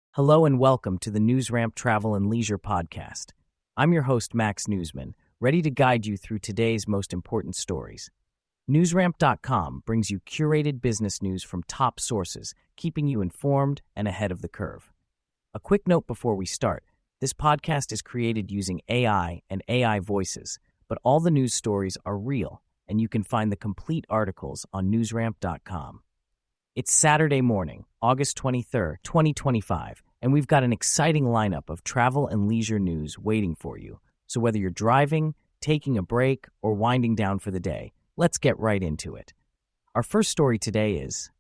Hello and welcome to the NewsRamp Travel and Leisure Podcast. I'm your host, Max Newsman, ready to guide you through today's most important stories. NewsRamp.com brings you curated business news from top sources, keeping you informed and ahead of the curve. A quick note before we start, this podcast is created using AI and AI voices, but all the news stories are real, and you can find the complete articles on NewsRamp.com. It's Saturday morning, August 23rd, 2025, and we've got an exciting lineup of travel and leisure news waiting for you. So whether you're driving, taking a break, or winding down for the day, let's get right into it. Our first story today is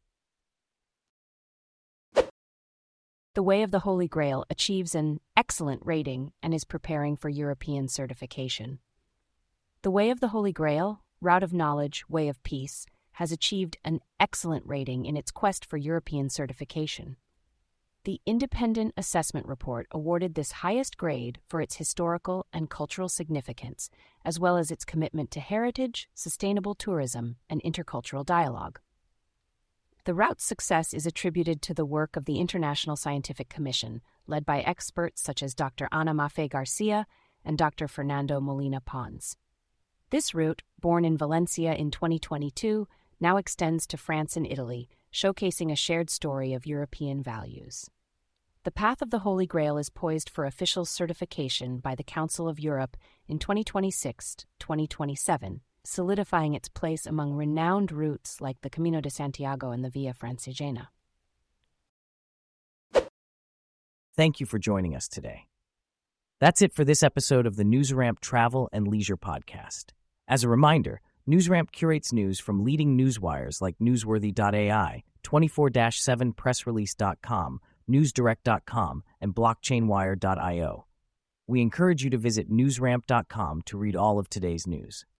The Way of the Holy Grail achieves an excellent rating and is preparing for European certification. The Way of the Holy Grail, Route of Knowledge, Way of Peace, has achieved an excellent rating in its quest for European certification. The Independent Assessment Report awarded this highest grade for its historical and cultural significance, as well as its commitment to heritage, sustainable tourism, and intercultural dialogue. The route's success is attributed to the work of the International Scientific Commission, led by experts such as Dr. Ana Mafe Garcia and Dr. Fernando Molina Pons. This route, born in Valencia in 2022, now extends to France and Italy, showcasing a shared story of European values. The Path of the Holy Grail is poised for official certification by the Council of Europe in 2026-2027, solidifying its place among renowned routes like the Camino de Santiago and the Via Francigena. Thank you for joining us today. That's it for this episode of the NewsRamp Travel and Leisure Podcast. As a reminder, NewsRamp curates news from leading newswires like Newsworthy.ai, 24/7pressrelease.com, NewsDirect.com, and BlockchainWire.io. We encourage you to visit NewsRamp.com to read all of today's news.